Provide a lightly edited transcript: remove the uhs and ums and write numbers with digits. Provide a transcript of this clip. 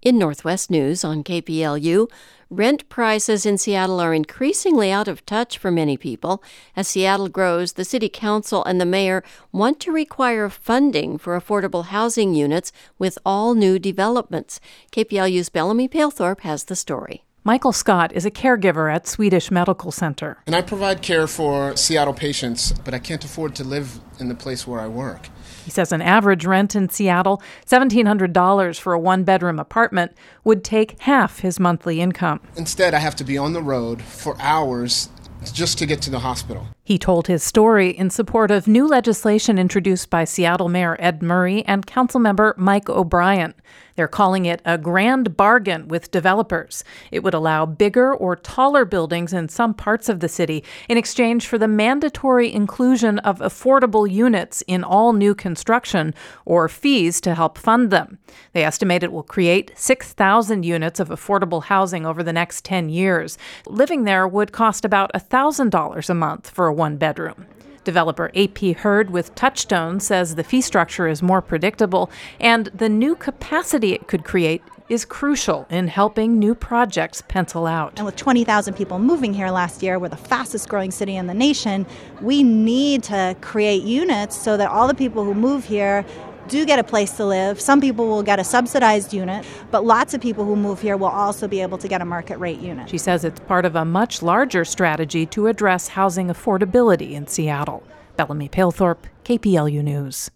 In Northwest News on KPLU, rent prices in Seattle are increasingly out of touch for many people. As Seattle grows, the City Council and the Mayor want to require funding for affordable housing units with all new developments. KPLU's Bellamy Palethorpe has the story. Michael Scott is a caregiver at Swedish Medical Center. And I provide care for Seattle patients, but I can't afford to live in the place where I work. He says an average rent in Seattle, $1,700 for a one-bedroom apartment, would take half his monthly income. Instead, I have to be on the road for hours just to get to the hospital. He told his story in support of new legislation introduced by Seattle Mayor Ed Murray and Councilmember Mike O'Brien. They're calling it a grand bargain with developers. It would allow bigger or taller buildings in some parts of the city in exchange for the mandatory inclusion of affordable units in all new construction or fees to help fund them. They estimate it will create 6,000 units of affordable housing over the next 10 years. Living there would cost about $1,000 a month for a one-bedroom. Developer AP Hurd with Touchstone says the fee structure is more predictable, and the new capacity it could create is crucial in helping new projects pencil out. And with 20,000 people moving here last year, we're the fastest growing city in the nation, we need to create units so that all the people who move here do get a place to live. Some people will get a subsidized unit, but lots of people who move here will also be able to get a market rate unit. She says it's part of a much larger strategy to address housing affordability in Seattle. Bellamy Palethorpe, KPLU News.